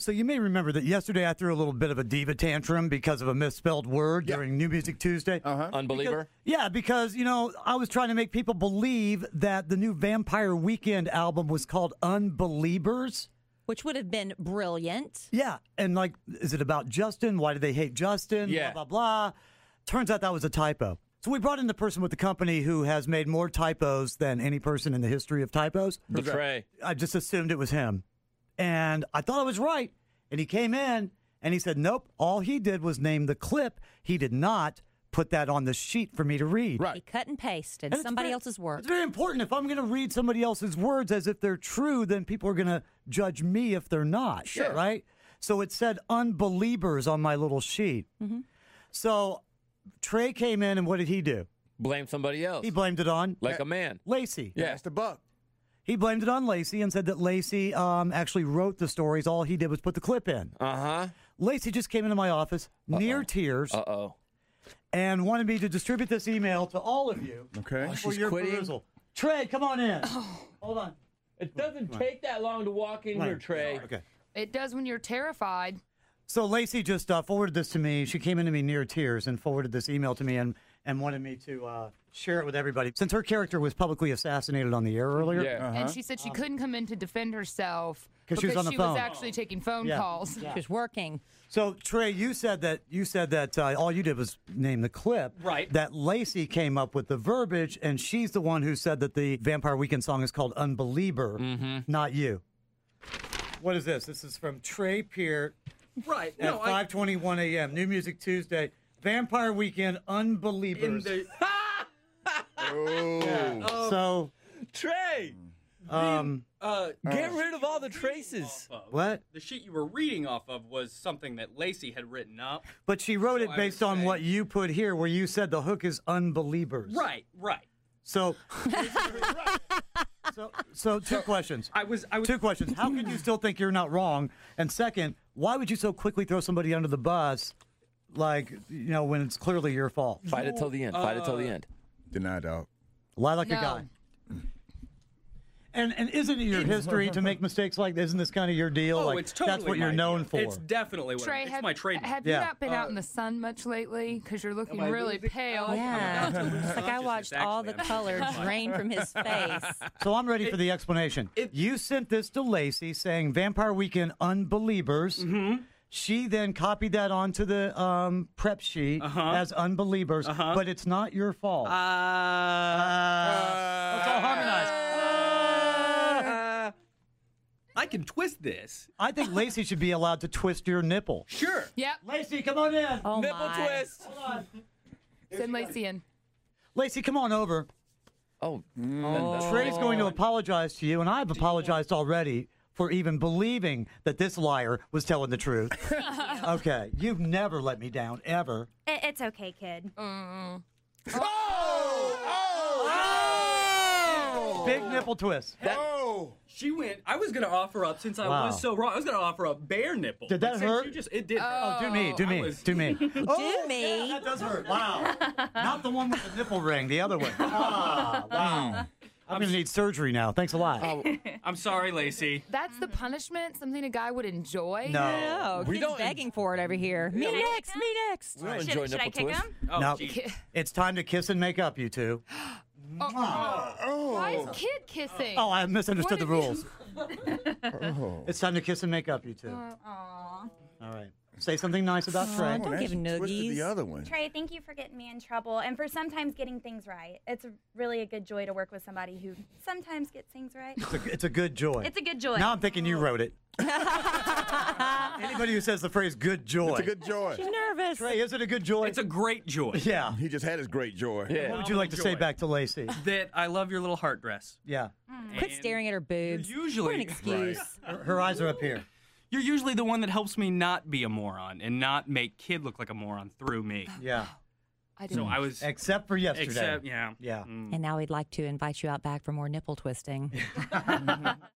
So you may remember that yesterday I threw a little bit of a diva tantrum because of a misspelled word during New Music Tuesday. Unbeliever? Because, I was trying to make people believe that the new Vampire Weekend album was called Unbelievers. Which would have been brilliant. Yeah. And is it about Justin? Why do they hate Justin? Yeah. Blah, blah, blah. Turns out that was a typo. So we brought in the person with the company who has made more typos than any person in the history of typos. Betray. I just assumed it was him. And I thought I was right. And he came in and he said, nope, all he did was name the clip. He did not put that on the sheet for me to read. He cut and pasted And it's somebody else's work. It's very important. If I'm going to read somebody else's words as if they're true, then people are going to judge me if they're not. Sure. Right? So it said unbelievers on my little sheet. Mm-hmm. So Trey came in and what did he do? Blame somebody else. He blamed it on like a man. Lacey. Yeah. That's the buck. He blamed it on Lacey and said that Lacey actually wrote the stories. All he did was put the clip in. Uh-huh. Lacey just came into my office near tears and wanted me to distribute this email to all of you Okay. for your perusal. Trey, come on in. Hold on. It doesn't take that long to walk in here, Trey. Okay. It does when you're terrified. So Lacey just forwarded this to me. She came into me near tears and forwarded this email to me and wanted me to share it with everybody. Since her character was publicly assassinated on the air earlier. Yeah. And she said she couldn't come in to defend herself 'Cause she was on the phone. actually taking phone calls. She was working. So Trey, you said that all you did was name the clip. Right. That Lacey came up with the verbiage, and she's the one who said that the Vampire Weekend song is called Unbeliever, not you. What is this? This is from Trey Peart Right. at 5:21 a.m. New Music Tuesday. Vampire Weekend Unbelievers. So Trey! Get rid of all the traces. what? The sheet you were reading off of was something that Lacey had written up. But she wrote So it I based would on say- what you put here, where you said the hook is unbelievers. Right. So, so two questions. I was. Two questions. How can you still think you're not wrong? And second, why would you so quickly throw somebody under the bus, when it's clearly your fault? Fight it till the end. Fight it till the end. Deny, dog. Lie like a No. guy. And isn't it your history to make mistakes like this? Isn't this kind of your deal? Oh, it's totally that's what you're my known deal. for. It's definitely what Trey, it's my trademark. have Yeah. you not been out in the sun much lately? Because you're looking I really losing- pale. Yeah. I'm down to It's like I consciousness, watched all the actually. color drain from his face. So I'm ready for the explanation. You sent this to Lacey saying Vampire Weekend Unbelievers. Mm-hmm. She then copied that onto the prep sheet as Unbelievers, but it's not your fault. Let's all harmonize. I can twist this. I think Lacey should be allowed to twist your nipple. Sure. Yep. Lacey, come on in. Oh, Nipple my. twist. Send Lacey in. Lacey, come on over. Oh. Trey's going to apologize to you, and I've apologized already for even believing that this liar was telling the truth. Okay, you've never let me down, ever. It's okay, kid. Big nipple twist. She went. I was gonna offer up since I Wow. was so wrong. I was gonna offer up bare nipple. Did that But since hurt? You just, it did. Oh, do me, do I me, was- do me. Do me. That does hurt. Wow. Not the one with the nipple ring, the other one. Ah, wow. I'm going to need surgery now. Thanks a lot. I'm sorry, Lacey. That's the punishment? Something a guy would enjoy? No. No, We kids don't- begging for it over here. Me next, me next. We don't Should, enjoy should I nipple kick twist. him? Oh, No. geez. It's time to kiss and make up, you two. Why is kid kissing? Oh, I misunderstood the What rules. It's time to kiss and make up, you two. Aw. All right. Say something nice about Trey. Don't give Twisted noogies. the other one. Trey, thank you for getting me in trouble and for sometimes getting things right. It's really a good joy to work with somebody who sometimes gets things right. It's a good joy. It's a good joy. Now I'm thinking you wrote it. Anybody who says the phrase good joy. It's a good joy. She's nervous. Trey, is it a good joy? It's a great joy. Yeah. He just had his great joy. Yeah. What would you like to say Joy. back to Lacey? That I love your little heart dress. Yeah. Quit And staring at her boobs. usually- What an excuse. Her eyes are up here. You're usually the one that helps me not be a moron and not make kid look like a moron through me. Yeah. I So didn't. I was. Except for yesterday. Except, yeah. Yeah. And now we'd like to invite you out back for more nipple twisting.